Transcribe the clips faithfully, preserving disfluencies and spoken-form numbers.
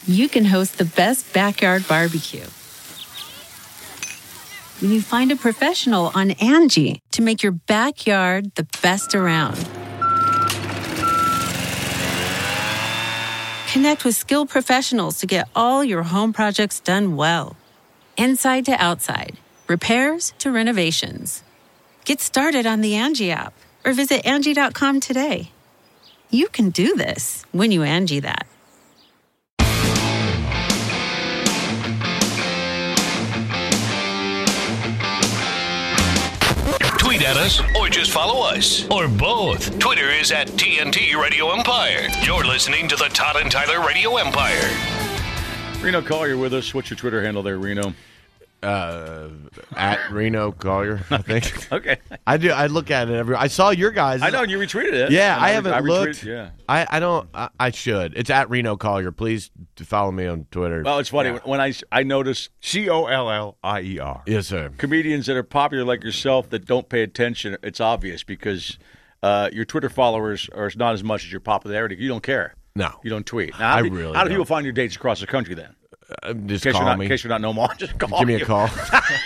you can host the best backyard barbecue. When you find a professional on Angie to make your backyard the best around. Connect with skilled professionals to get all your home projects done well. Inside to outside, repairs to renovations. Get started on the Angie app or visit Angie dot com today. You can do this when you Angie that. Tweet at us or just follow us, or both. Twitter is at T N T Radio Empire. You're listening to the Todd and Tyler Radio Empire. Reno Collier with us. What's your Twitter handle there, Reno? Uh, at Reno Collier, I think. Okay. I do. I look at it every. I saw your guys. I know you retweeted it. Yeah, I, I haven't I looked. Yeah. I, I don't. I, I should. It's at Reno Collier. Please follow me on Twitter. Well, it's funny yeah. when I I notice C O L L I E R. Yes, sir. Comedians that are popular like yourself that don't pay attention. It's obvious because uh, your Twitter followers are not as much as your popularity. You don't care. No, you don't tweet. Now, how I do, really. How do don't. people find your dates across the country then? Uh, just in case call you're not, me. In case you're not in Omaha, just call Give me you. a call.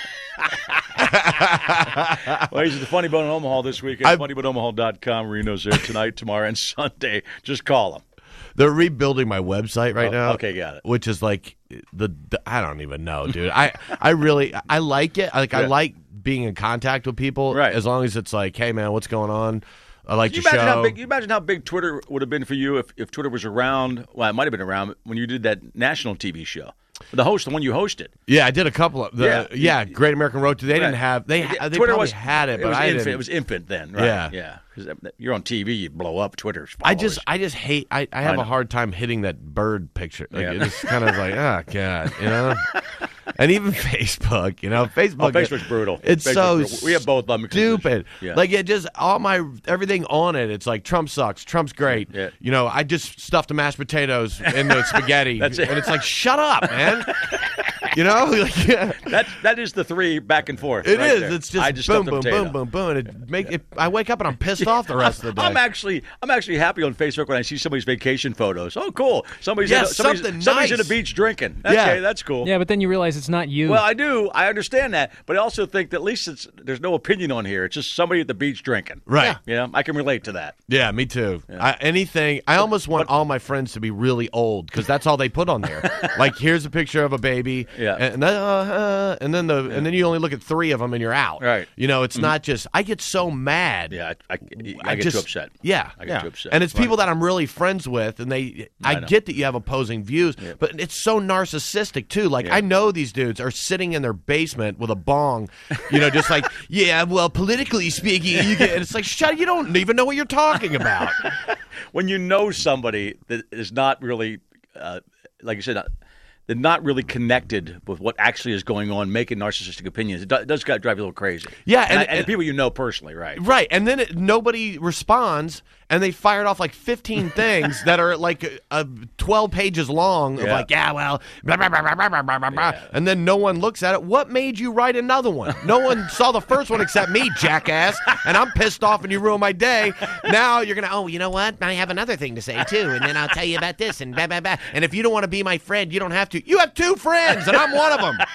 Well, he's at the Funny Bone in Omaha this weekend. I- funny bone omaha dot com. Reno's there tonight, tomorrow, and Sunday. Just call him. They're rebuilding my website right Oh, now. okay, got it. Which is like the, the I don't even know, dude. I I really I like it. Like I Yeah. like being in contact with people. Right. As long as it's like, hey man, what's going on? I like Can you your imagine show. how big? You imagine how big Twitter would have been for you if, if Twitter was around. Well, it might have been around when you did that national T V show. The host, the one you hosted. Yeah, I did a couple of the Yeah. yeah, Great American Road to. They didn't Right. have they Yeah, they Twitter probably was, had it, but was I infant. didn't. It was infant then, right? Yeah. yeah. Because you're on T V, you blow up Twitter's I followers. just I just hate I, I have know. a hard time hitting that bird picture. Like Yeah. it's kind of like, oh god, you know. And even Facebook, you know, Facebook. Oh, Facebook's brutal. It's Facebook's so brutal. We have both of them because stupid. Yeah. Like it just all my everything on it. It's like Trump sucks. Trump's great. Yeah. You know, I just stuffed the mashed potatoes in the spaghetti. That's it. And it's like, shut up, man. You know, like, yeah. that that is the three back and forth. It right is. there. It's just, I just boom, stuffed a boom, potato. boom, boom, boom, and it make it. I wake up and I'm pissed off the rest of the day. I'm actually, I'm actually happy on Facebook when I see somebody's vacation photos. Oh, cool! Somebody's, Yeah, at, a- somebody's, something somebody's at nice. a beach drinking. Yeah. Okay, that's cool. Yeah, but then you realize it's not you. Well, I do. I understand that, but I also think that at least it's there's no opinion on here. It's just somebody at the beach drinking. Right. You know, I can relate to that. Yeah, me too. I, anything. I almost want all my friends to be really old because that's all they put on there. Like, here's a picture of a baby. Yeah. And then, uh, and then the and then you only look at three of them and you're out. Right. You know, it's not just. I get so mad. Yeah, I, I, I get just, too upset. Yeah, I get yeah. too upset. And it's Right. people that I'm really friends with, and they. I, I know. get that you have opposing views, but it's so narcissistic too. Like Yeah. I know these dudes are sitting in their basement with a bong, you know, just like yeah, well, politically speaking, you get. And it's like shut. You don't even know what you're talking about. When you know somebody that is not really, uh, like you said, uh, they're not really connected with what actually is going on, making narcissistic opinions, it, do, it does drive you a little crazy. Yeah, and, and- I- and and- people you know personally, right? Right, and then it, nobody responds, and they fired off like fifteen things that are like uh, twelve pages long of Yeah. like, yeah, well, blah, blah, blah, blah, blah, blah, blah, blah, and then no one looks at it. What made you write another one? No one saw the first one except me, jackass, and I'm pissed off and you ruined my day. Now you're going to, oh, you know what? I have another thing to say, too, and then I'll tell you about this, and blah, blah, blah. And if you don't want to be my friend, you don't have to. You have two friends, and I'm one of them.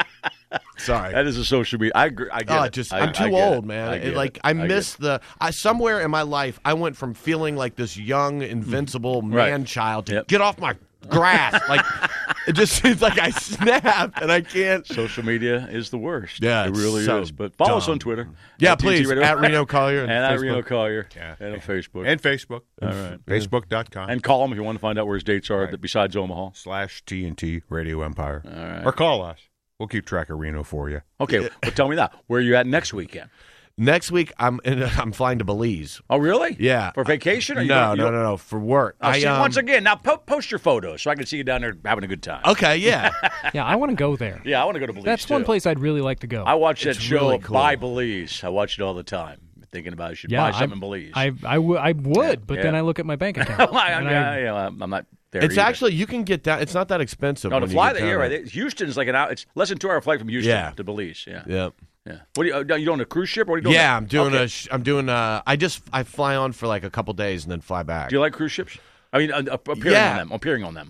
Sorry. That is a social media. I agree. I get Oh, it. just I, I'm I too get old, it. man. I It, get like it. I get miss it. the I somewhere in my life I went from feeling like this young, invincible Right. man child to Yep. get off my grass. Like it just seems like I snapped and I can't. Social media is the worst. Yeah, it it's really so is. But follow us dumb. on Twitter. Yeah, At T N T please Radio. at Reno Collier and and at Facebook. Reno Collier Yeah. and on Facebook. And Facebook. All right. Facebook dot com And call him if you want to find out where his dates are that besides Omaha. slash T N T Radio Empire. All right. Or call us. We'll keep track of Reno for you. Okay, but tell me that. Where are you at next weekend? Next week I'm in, I'm flying to Belize. Oh, really? Yeah. For vacation? Or you No, don't- you no, don't- no, no, for work. Oh, I, see, um, once again, now po- post your photos so I can see you down there having a good time. Okay, yeah. Yeah, I want to go there. Yeah, I want to go to Belize. That's too. one place I'd really like to go. I watch that It's show really cool. Buy Belize. I watch it all the time, thinking about I should yeah, buy something I, in Belize. I, I, w- I would, but Yeah. then I look at my bank account. Well, I, and yeah, I- yeah, I'm not there. It's either. actually you can get down. It's not that expensive. no to when you fly get there. down Yeah, there. right. Houston's like an hour. It's less than two hour flight from Houston Yeah. to Belize. Yeah, Yeah. yeah. What are you? Are you on a cruise ship? Or what are you doing? Yeah, I'm doing Okay. a. sh- I'm doing a. I just I fly on for like a couple days and then fly back. Do you like cruise ships? I mean, uh, appearing Yeah. on them. Appearing on them.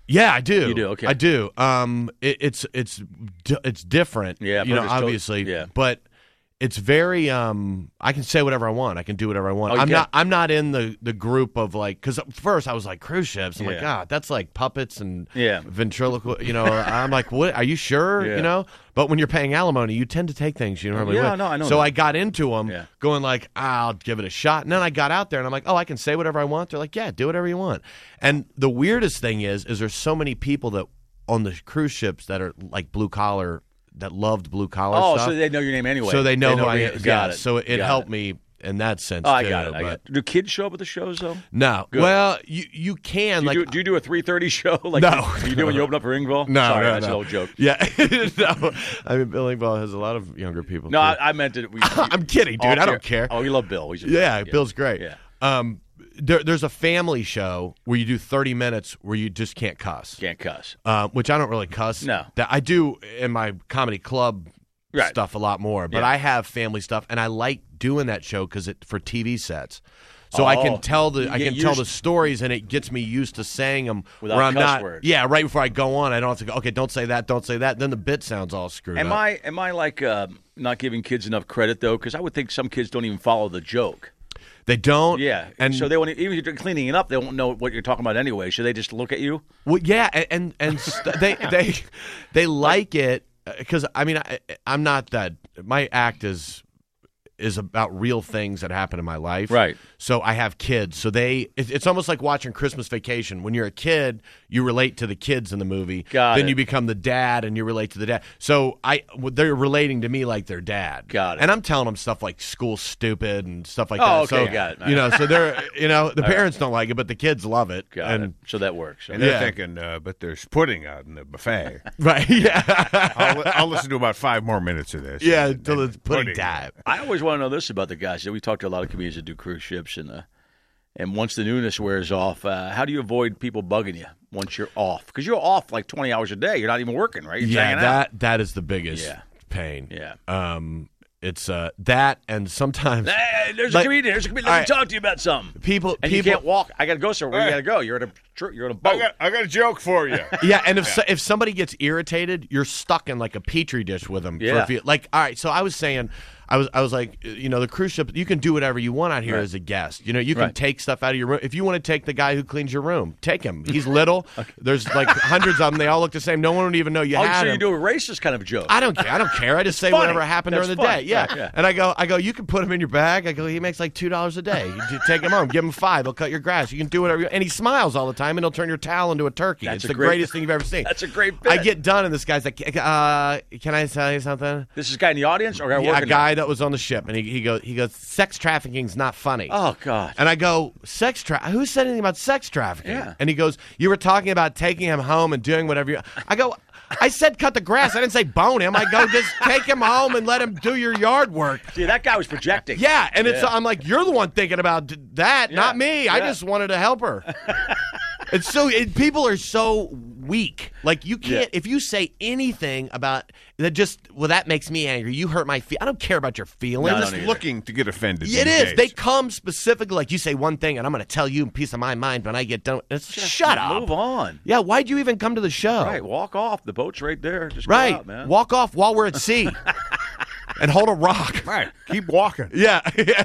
Yeah, I do. You do, okay. I do. Um, it, it's it's d- it's different. Yeah, I've you know, heard it's to- obviously. yeah. But it's very. Um, I can say whatever I want. I can do whatever I want. Oh, you I'm can? not. I'm not in the, the group of like. Because first I was like cruise ships. I'm like, Yeah. God, that's like puppets and Yeah. ventriloquist. You know, I'm like, what? Are you sure? Yeah. You know. But when you're paying alimony, you tend to take things you normally Yeah, would. no, I know So that. I got into them, Yeah. going like, I'll give it a shot. And then I got out there, and I'm like, oh, I can say whatever I want. They're like, yeah, do whatever you want. And the weirdest thing is, is there's so many people that on the cruise ships that are like blue collar, that loved blue collar Oh, stuff. so they know your name anyway. So they know, who I me- am. Got Yeah, it. So it Got helped it. me in that sense. Oh, I too, got it. I but- got it. Do kids show up at the shows though? No. Good. Well, you you can Do you, like do, do you do a three thirty show? Like No. you do when you open up for Ringville? no, Sorry, no, that's no. an old joke. Yeah, no. I mean, Bill Engvall has a lot of younger people. No, too. I, I meant it. We, I'm kidding, dude. off I don't air. care. Oh, you love Bill. He's a- Yeah, Bill's great. Yeah. Um, there, there's a family show where you do thirty minutes where you just can't cuss. Can't cuss. Um, which I don't really cuss. No. That I do in my comedy club Right. stuff a lot more. But Yeah. I have family stuff, and I like doing that show because it for T V sets. So I Oh, can tell the you I get can tell used- the stories, and it gets me used to saying them Without where I'm cuss not. words. Yeah, right before I go on, I don't have to go. Okay, don't say that. Don't say that. Then the bit sounds all screwed Am up. I am I like uh, not giving kids enough credit though? Because I would think some kids don't even follow the joke. They don't. Yeah, and so they won't even if you're cleaning it up. They won't know what you're talking about anyway. Should they just look at you? Well, yeah, and and, and st- they they they like it because I mean I, I'm not that. My act is is about real things that happen in my life. Right. So I have kids. So they it, it's almost like watching Christmas Vacation. When you're a kid, you relate to the kids in the movie. Got then it. you become the dad and you relate to the dad. So I they're relating to me like their dad. Got it. And I'm telling them stuff like school's stupid and stuff like Oh, that. okay, so, got it. All You know, so they're you know, the parents don't like it, but the kids love it. Got and it. So that works. And they're Yeah. thinking, uh, but there's pudding out in the buffet. right, yeah. I'll, I'll listen to about five more minutes of this. Yeah, and- until and it's pudding time. I always want to know this about the guys. We talked to a lot of comedians that do cruise ships, and uh, and once the newness wears off, uh, how do you avoid people bugging you once you're off? Because you're off like twenty hours a day. You're not even working, right? You're just Yeah, hanging that out. that is the biggest Yeah. pain. Yeah. Um, it's uh that and sometimes Hey, there's Like- a comedian. There's a comedian. All Let right. me talk to you about something. people And people you can't walk. I got to go somewhere. Where you Hey. got to go? You're at a tr- you're at a boat. I got, I got a joke for you. yeah, and if so, if somebody gets irritated, you're stuck in like a petri dish with them. For Yeah. a few, like all right, so I was saying. I was I was like, you know, the cruise ship, you can do whatever you want out here Right. as a guest. You know, you can Right. take stuff out of your room. If you want to take the guy who cleans your room, take him. He's little. There's like hundreds of them. They all look the same. No one would even know you Oh, had so you him. do a racist kind of joke. I don't care. I don't care. I just say funny. whatever happened That's during the funny. day. Yeah. Right, yeah. And I go, I go. You can put him in your bag. I go. He makes like two dollars a day. You ju- take him home. Give him five. He'll cut your grass. You can do whatever. You, and he smiles all the time, and he'll turn your towel into a turkey. That's it's a the great- greatest thing you've ever seen. That's a great bit. I get done, and this guy's like, uh, "Can I tell you something?" This is a guy in the audience or a guy Yeah, a working guy that was on the ship, and he, he goes, he goes, "Sex trafficking's not funny." there? Oh God. And I go, sex tra- who said anything about sex trafficking? Yeah. And he goes, you were talking about taking him home and doing whatever you I go, I said cut the grass. I didn't say bone him. I go, just take him home and let him do your yard work. See, that guy was projecting. Yeah, and it's Yeah. I'm like, you're the one thinking about d- that, Yeah, not me. I yeah. just wanted to help her. It's so it, people are so weak. Like you can't Yeah. if you say anything about that. Just well, that makes me angry. You hurt my feel. I don't care about your feelings. No, I Just don't either. looking to get offended. It these is. days. They come specifically like you say one thing, and I'm going to tell you a piece of my mind when I get done. It's, shut up. Move on. Yeah, why'd you even come to the show? Right. Walk off. The boat's right there. Just Right. go out, man. Walk off while we're at sea and hold a rock. Right. Keep walking. Yeah.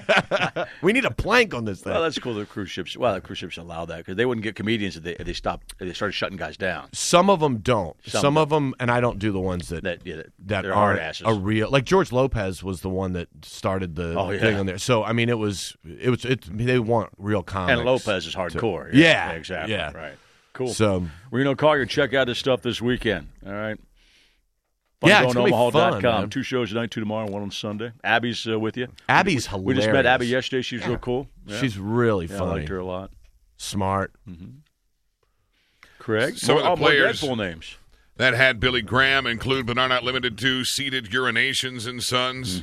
We need a plank on this thing. Well, that's cool. The cruise ships. Well, the cruise ships allow that because they wouldn't get comedians if they if they stopped if they started shutting guys down. Some of them don't. Some Some, of them, and I don't do the ones that That yeah, that, that they're hard aren't asses. a real. Like George Lopez was the one that started the Oh, yeah. thing on there. So I mean, it was it was it. They want real comics. and Lopez is hardcore. Yeah. exactly. Yeah. Right. Cool. So Reno Collier, check out his stuff this weekend. All right. Yeah, it's gonna be Omaha dot fun, com. man. Two shows tonight, two tomorrow, one on Sunday. Abby's uh, with you. Abby's We hilarious. just met Abby yesterday. She's real cool. Yeah. She's really yeah, I funny, liked her a lot. smart. Craig. Some of the oh, more players- Deadpool names. That had Billy Graham include, but are not limited to, Seated Urinations and Sons.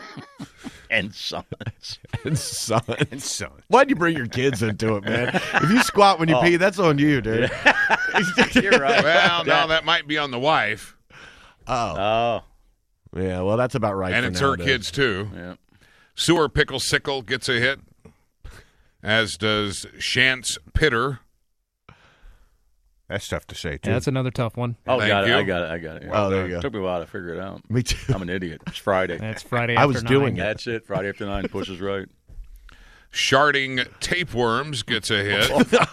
And sons. And son. And son. Why'd you bring your kids into it, man? If you squat when you pee, that's on you, dude. You're right. Well, now that might be on the wife, Oh, Yeah, well, that's about right. and for it's her nowadays. kids, too. yeah. Sewer Pickle Sickle gets a hit, as does Shantz Pitter. That's tough to say, too. Yeah, that's another tough one. Oh, Thank got you. it. I got it. I got it. Oh, there you go. Took me a while to figure it out. Me too. I'm an idiot. It's Friday. That's Friday. I after was nine. doing it. That's it. Friday after nine. Push is right. Sharding tapeworms gets a hit.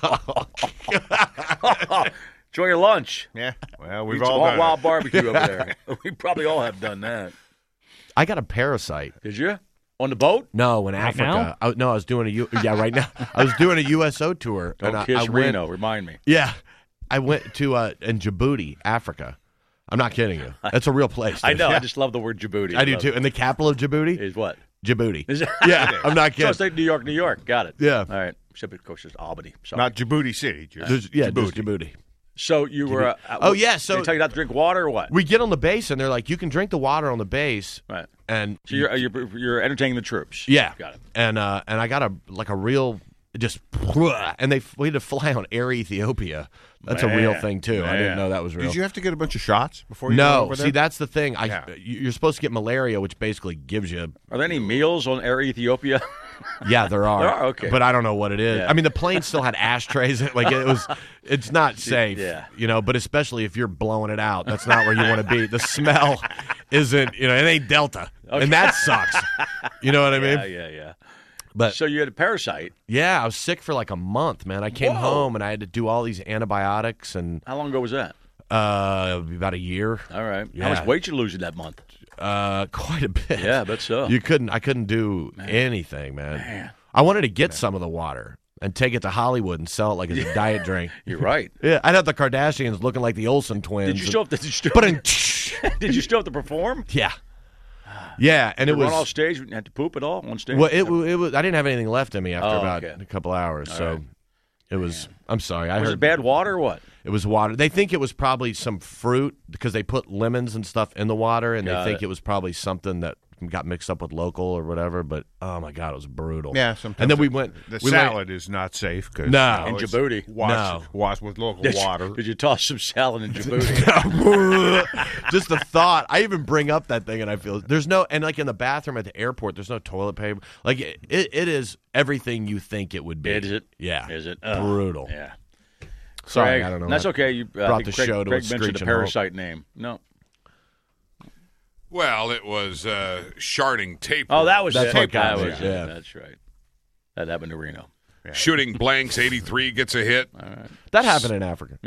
Enjoy your lunch. Yeah. Well, we've Eat some all hot done wild it. barbecue over there. We probably all have done that. I got a parasite. Did you? On the boat? No, in Africa. now? I, no, I was doing a U, yeah right now. I was doing a U S O tour. Don't and kiss I, I went, Reno. Remind me. Yeah, I went to uh, in Djibouti, Africa. I'm not kidding you. That's a real place. I dude. know. I just love the word Djibouti. I do love too. it. And the capital of Djibouti, Is what? Djibouti. Is it? Yeah, I'm not So kidding. it's like New York, New York. Got it. Yeah. All right. Except, of course, there's Albany. Sorry. Not Djibouti City. Just There's- yeah, there's Djibouti. Djibouti. So you were. Uh, Oh, yeah, so- Did they tell you not to drink water or what? We get on the base and they're like, you can drink the water on the base, Right. and So you're, you're you're entertaining the troops. yeah, Got it. And uh, and I got a like a real just and they we had to fly on Air Ethiopia. That's a real Man, thing too. I didn't man. know that was real. Did you have to get a bunch of shots before you went No, over there? see that's the thing. I Yeah. you- you're supposed to get malaria, which basically gives you. Are there any meals on Air Ethiopia? Yeah, there are. There are? Okay. But I don't know what it is. Yeah. I mean, the plane still had ashtrays. in it. Like it was, it's not safe. Yeah. You know, but especially if you're blowing it out, that's not where you want to be. The smell isn't. You know, it ain't Delta, and that sucks. You know what I mean? yeah, yeah, yeah. But So you had a parasite. yeah, I was sick for like a month, man. I came Whoa. home and I had to do all these antibiotics and How long ago was that? uh, about a year. All right. Yeah. How much weight you lose in that month? Uh, quite a bit. Yeah, I bet so. You couldn't. I couldn't do anything, man. Man. I wanted to get some of the water and take it to Hollywood and sell it like as a diet drink. You're right. Yeah, I'd have the Kardashians looking like the Olsen twins. Did you still have to? Did you still, But in, did you still have to perform? yeah, yeah, and Did it you run was off stage? You had to poop at all on stage? well, it, it was. I didn't have anything left in me after Oh, about okay. a couple hours, so right. it was. I'm sorry, I was heard it bad water or what? It was water. They think it was probably some fruit because they put lemons and stuff in the water, and Got they think it. it. was probably something that got mixed up with local or whatever. But oh my god, it was brutal. Yeah, sometimes. And then we the- went. The we went- salad is not safe. Cause, No. you know, In it's Djibouti. Washed, No. washed with local Did you- water. Did you toss some salad in Djibouti? Just the thought. I even bring up that thing, and I feel there's no, and like in the bathroom at the airport, there's no toilet paper. Like it, it, it is everything you think it would be. Is it? Yeah. Is it? Ugh. Brutal. Yeah. Sorry, Craig, I don't know. That's okay. You uh, I Brought think the Craig, show to a Craig mentioned the screeching halt. parasite name. No. Well, it was uh, sharding tapeworm. Oh, that was That's it. what got that me, was yeah. it. That's right. That happened to Reno. Shooting blanks eighty-three gets a hit. That happened in Africa.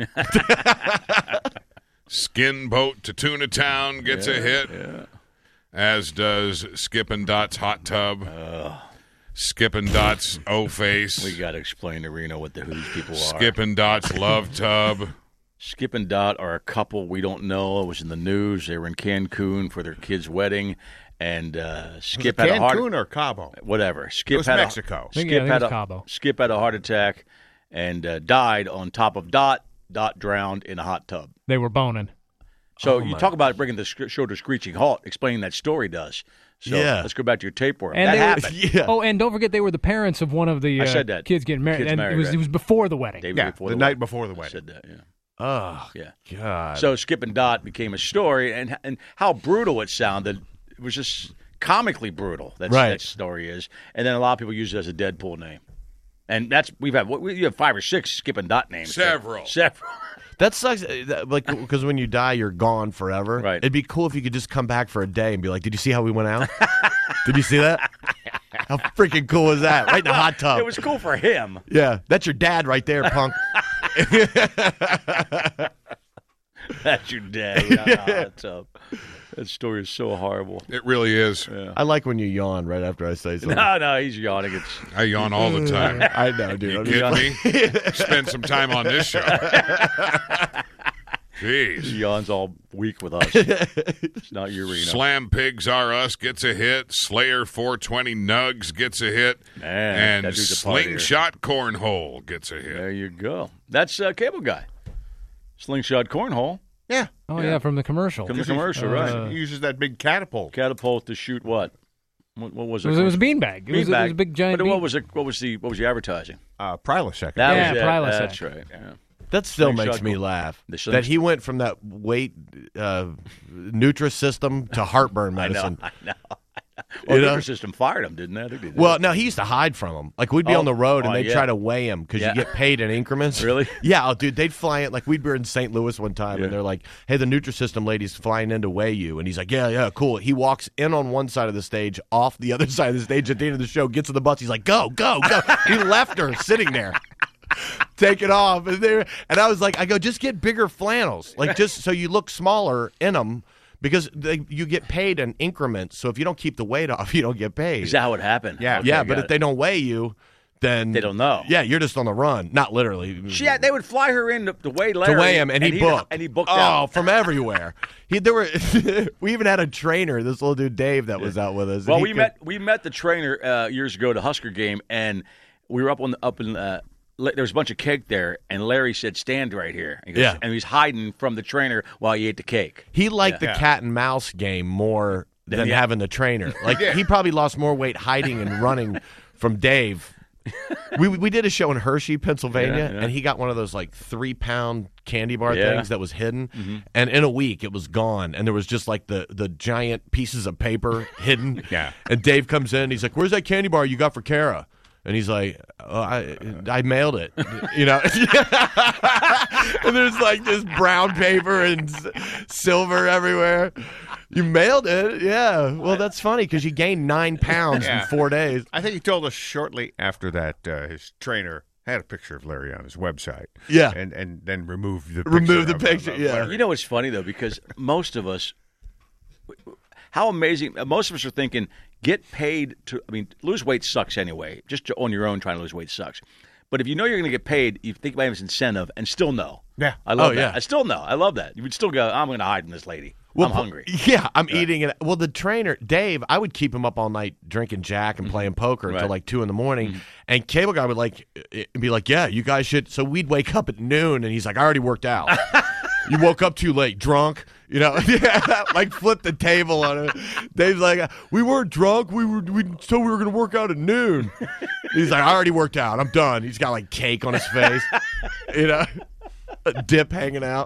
Skin boat to Tuna Town gets a hit. As does Skippin' Dot's hot tub. Skippin' Dot's O face. We got to explain to Reno what the Who's people are. Skippin' Dot's love tub. Skip and Dot are a couple we don't know. It was in the news. They were in Cancun for their kid's wedding, and uh, Skip had a heart Cancun or Cabo? whatever. Skip It was had Mexico. A, think- Skip yeah, I think had it a was Cabo. Skip had a heart attack and uh, died on top of Dot. Dot drowned in a hot tub. They were boning. So you talk about bringing the sc- show to a screeching halt. Explaining that story does. So Yeah. let's go back to your tapeworm. And that they were- happened. Yeah. Oh, and don't forget they were the parents of one of the I uh, said that. kids getting married, Kids and married, it was right. it was before the wedding. David Yeah, before the the night wedding. before the I wedding. said that. Yeah. Oh, Yeah. God. So Skip and Dot became a story, and and how brutal it sounded. It was just comically brutal. That Right. that story is, and then a lot of people use it as a Deadpool name, and that's we've had we, you have five or six Skip and Dot names. Several. several. That sucks. uh, that- Like, because when you die, you're gone forever. Right. It'd be cool if you could just come back for a day and be like, "Did you see how we went out? Did you see that? How freaking cool is that? Right in the hot tub. It was cool for him. Yeah, that's your dad right there, punk." That's your dad. Yeah, that's a- that story is so horrible. It really is. I like when you yawn right after I say something. No, no, he's yawning. It's I yawn all the time. I know, dude. You I'm just- kidding me? Spend some time on this show. he Jeez. yawns all week with us. It's not you, Reno. Slam Pigs R Us gets a hit. Slayer four twenty Nugs gets a hit. Man, that and dude's a partier. Slingshot Cornhole gets a hit. There you go. That's uh, Cable Guy. Slingshot Cornhole. Yeah. Oh yeah, from the commercial. From the commercial, Uh, right. He uses that big catapult. Catapult to shoot what? What, what was It it? was, it was a beanbag. It was, it Beanbag. was a big giant. But bean- what was it? What was the what was the advertising? Uh, Prilosec. That Yeah, was it. Prilosec. That's right. Yeah. That still Slingshot makes me Corn- laugh. The sling- That he went from that weight uh, Nutrisystem to heartburn I know. medicine. I know. Well, You the know? Nutrasystem system fired him, didn't they? I think they did. Well, no, he used to hide from them. Like, we'd be Oh, on the road, and oh, they'd yeah. try to weigh him because Yeah. you get paid in increments. Really? Yeah, oh, dude, they'd fly in. Like, we'd be in Saint Louis one time, Yeah. and they're like, hey, the Nutrisystem lady's flying in to weigh you. And he's like, yeah, yeah, cool. He walks in on one side of the stage, off the other side of the stage at the end of the show, gets on the bus. He's like, go, go, go. He left her sitting there. Take it off. And, there, and I was like, I go, just get bigger flannels. Like, just so you look smaller in them. Because they, you get paid in increments, so if you don't keep the weight off, you don't get paid. Is that how it happened? Yeah. Okay, yeah, got but if it. they don't weigh you, then They don't know. Yeah, you're just on the run. Not literally. She had, they would fly her in to, to weigh Larry. to weigh him, and, he he'd- booked. And he booked oh, out. from everywhere. He there were. We even had a trainer, this little dude Dave, that was out with us. Well, and we he met we met the trainer uh, years ago at a Husker game, and we were up on the, up in. Uh, there was a bunch of cake there, and Larry said, "Stand right here." He goes, Yeah. and he's hiding from the trainer while he ate the cake. He liked Yeah. the cat and mouse game more than yeah. having the trainer. Like he probably lost more weight hiding and running from Dave. We we did a show in Hershey, Pennsylvania, Yeah, yeah. and he got one of those like three pound candy bar Yeah. things that was hidden, Mm-hmm. and in a week it was gone, and there was just like the the giant pieces of paper hidden. Yeah. And Dave comes in, he's like, "Where's that candy bar you got for Kara?" And he's like, oh, I I mailed it, you know. And there's like this brown paper and s- silver everywhere. You mailed it, yeah. Well, that's funny because you gained nine pounds Yeah. in four days. I think he told us shortly after that uh, his trainer had a picture of Larry on his website. Yeah. And and then removed the Remove the of- picture, of yeah. Larry. You know what's funny though, because most of us, how amazing! Most of us are thinking, get paid to. I mean, lose weight sucks anyway. Just to, on your own, trying to lose weight sucks. But if you know you're going to get paid, you think about it as incentive, and still know. Yeah. I love Oh, that. yeah. I still know. I love that. You would still go, I'm going to hide from this lady. I'm hungry. Yeah, I'm eating it. Well, the trainer, Dave, I would keep him up all night drinking Jack and playing poker until Right. like two in the morning. And Cable Guy would like eh, be like, "Yeah, you guys should." So we'd wake up at noon, and he's like, "I already worked out." You woke up too late, drunk. You know, yeah, like flip the table on it. Dave's like, "We weren't drunk. We were. We so we were going to work out at noon." He's like, "I already worked out. I'm done." He's got like cake on his face. You know, a dip hanging out.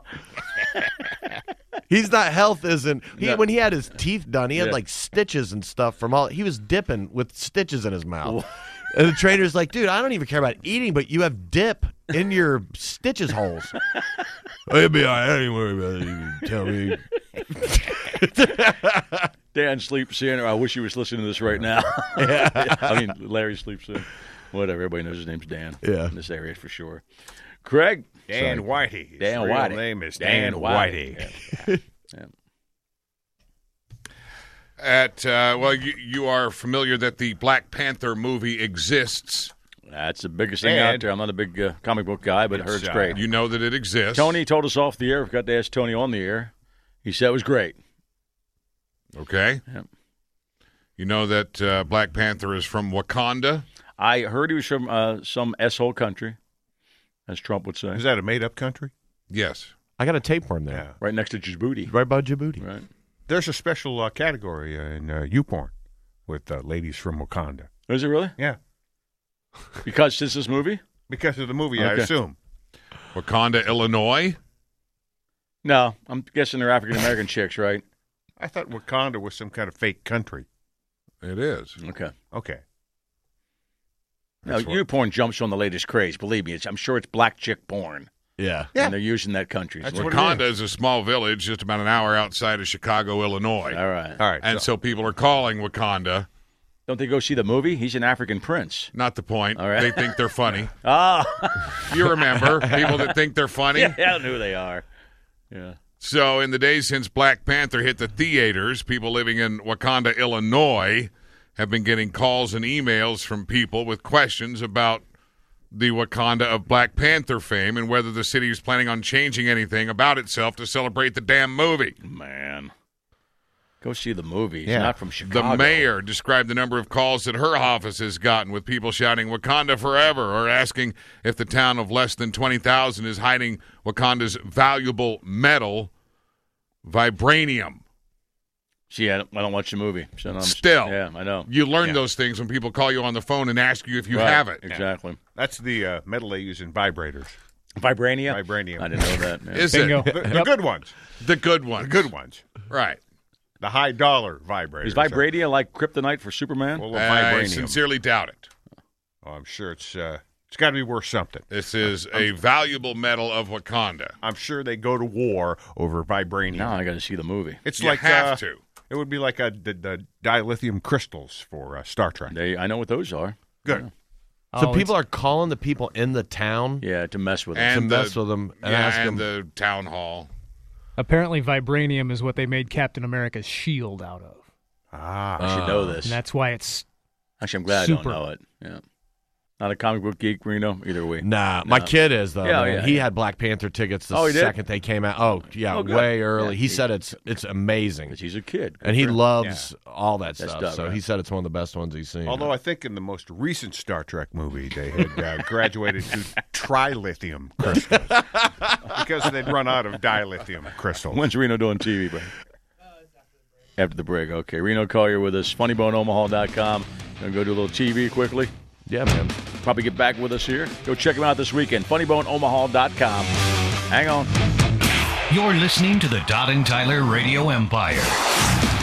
He's not health isn't he No. when he had his teeth done, he had Yeah. like stitches and stuff from all he was dipping with stitches in his mouth. And the trainer's like, dude, I don't even care about eating, but you have dip in your stitches holes. It'll be all right. I ain't worried about it. You can tell me. Dan sleeps in, or I wish he was listening to this right now. I mean, Larry sleeps in. Whatever. Everybody knows his name's Dan. Yeah. In this area for sure. Craig. Dan Sorry. Whitey. His Dan real Whitey. name is Dan Dan, Whitey. Whitey. Yeah. At uh, well, you, you are familiar that the Black Panther movie exists. That's the biggest thing out And- there. I'm not a big uh, comic book guy, but I heard it's uh, great. You know that it exists. Tony told us off the air. We got to ask Tony on the air. He said it was great. Okay. Yep. You know that uh, Black Panther is from Wakanda. I heard he was from uh, some S-hole country, as Trump would say, Is that a made-up country? Yes. I got a tapeworm there. Yeah. right next to Djibouti. Right by Djibouti. Right. There's a special uh, category uh, in uh, YouPorn with uh, ladies from Wakanda. Is it really? Yeah. Because since this movie? Because of the movie, I Okay. assume. Wakanda, Illinois. No, I'm guessing they're African American chicks, right? I thought Wakanda was some kind of fake country. It is. Okay. Okay. Now, That's what- you porn jumps on the latest craze. Believe me, it's, I'm sure it's black chick porn. Yeah. Yeah. And they're using that country. That's So- what it Wakanda is a small village just about an hour outside of Chicago, Illinois. All right. All right. And so people are calling Wakanda. Don't they go see the movie? He's an African prince. Not the point. All right. They think they're funny. Ah, You remember people that think they're funny? yeah, I don't know who they are. Yeah. So, in the days since Black Panther hit the theaters, people living in Wakanda, Illinois, have been getting calls and emails from people with questions about the Wakanda of Black Panther fame and whether the city is planning on changing anything about itself to celebrate the damn movie. Man. Go see the movie. He's Yeah. not from The Chicago. mayor described the number of calls that her office has gotten with people shouting Wakanda forever or asking if the town of less than twenty thousand is hiding Wakanda's valuable metal, vibranium. See, I don't, I don't watch the movie. So I'm, Still. Yeah, I know. You learn Yeah. those things when people call you on the phone and ask you if you Right, have it. Exactly. That's the uh, metal they use in vibrators. Vibranium? Vibranium. I didn't know that. Yeah. Is Bingo. it The, the good ones. the good one? The good ones. Right. The high dollar vibrator. Is vibranium like kryptonite for Superman? Well, I vibranium. sincerely doubt it. Oh, I'm sure it's uh, it's got to be worth something. This is a valuable metal of Wakanda. I'm sure they go to war over vibranium. Now I got to see the movie. It's You like have uh, to. It would be like a, the, the dilithium crystals for uh, Star Trek. They, I know what those are. Good. So Oh, people are calling the people in the town Yeah, to mess with it. And to the- mess with them and yeah, ask and them. the town hall. Apparently, vibranium is what they made Captain America's shield out of, Ah. I should know this. and that's why it's Actually, I'm glad I super. don't know it. Yeah. Not a comic book geek, Reno. Either way. Nah, my kid is though. Yeah, man. yeah, he yeah. had Black Panther tickets the Oh, he did? second they came out. Oh, yeah, Oh, good. way early. Yeah, he he- said it's it's amazing, Because he's a kid. Good and he for him. loves all that That stuff. stuff, so right. he said it's one of the best ones he's seen. Although I think in the most recent Star Trek movie, they had uh, graduated to trilithium crystals because they'd run out of dilithium crystals. When's Reno doing T V, bro? After the break. Okay. Reno Collier with us. funny bone omaha dot com. Gonna go do a little T V quickly. yeah, man. Probably get back with us here. Go check him out this weekend. funny bone omaha dot com. Hang on. You're listening to the Todd and Tyler Radio Empire.